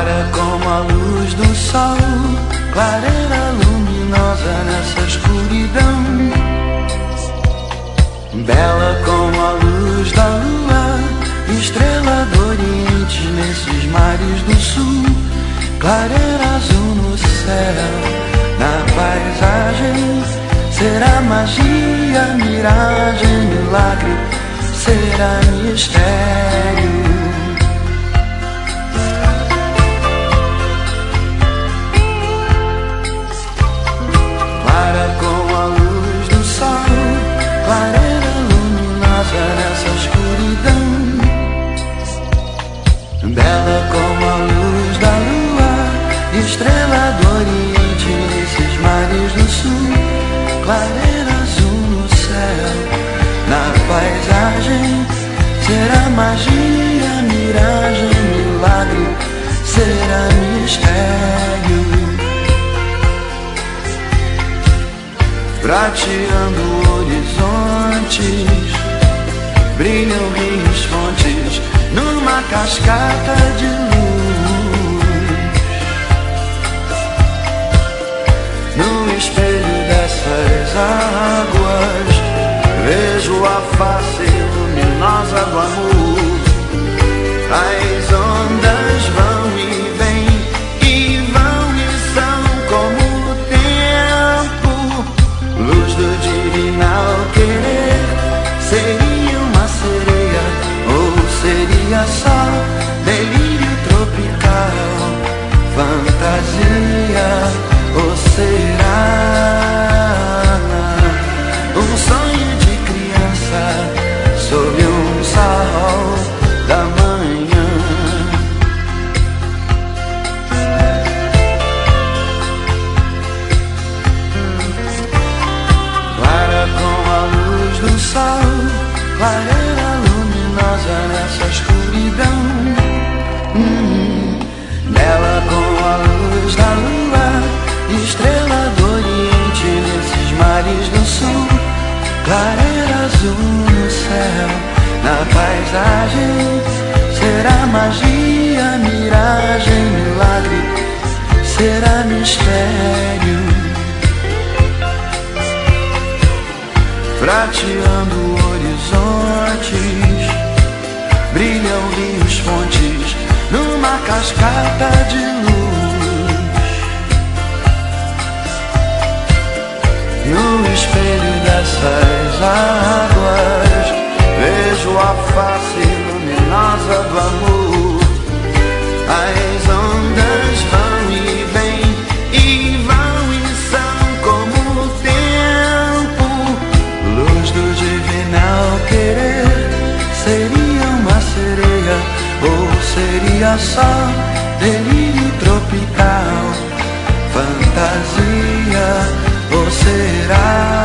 clara como a luz do sol, clareira luminosa nessa escuridão, bela como a luz da lua, estrela do oriente nesses mares do sul, clareira azul no céu, na paisagem. Será magia, miragem, milagre, será mistério. Clara como a luz do sol, clareira luminosa nessa escuridão, bela como a luz da lua, estrela do oriente nesses mares do sul, clareira azul no céu, na paisagem. Será magia, miragem, milagre, será mistério. Prateando horizontes, brilham rios, fontes, numa cascata de luz. No espelho dessas águas, vejo a face luminosa do amor. As ondas vão e vêm, e vão e são como o tempo. Luz do divinal querer, seria uma sereia ou seria só delírio tropical, fantasia ou será um sonho de criança sob um sol da manhã? Clara como a luz do sol, clareira luminosa nessa escuridão, bela como a luz da lua, estrela do oriente nesses mares do sul, clareira azul no céu, na paisagem. Será magia, miragem, milagre, será mistério. Prateando horizontes, brilham rios, fontes, numa cascata de luz. No espelho dessas águas, vejo a face luminosa do amor. As ondas vão e vêm, e vão e são como o tempo. Luz do divinal querer, seria uma sereia ou seria só delírio tropical, fantasia ou será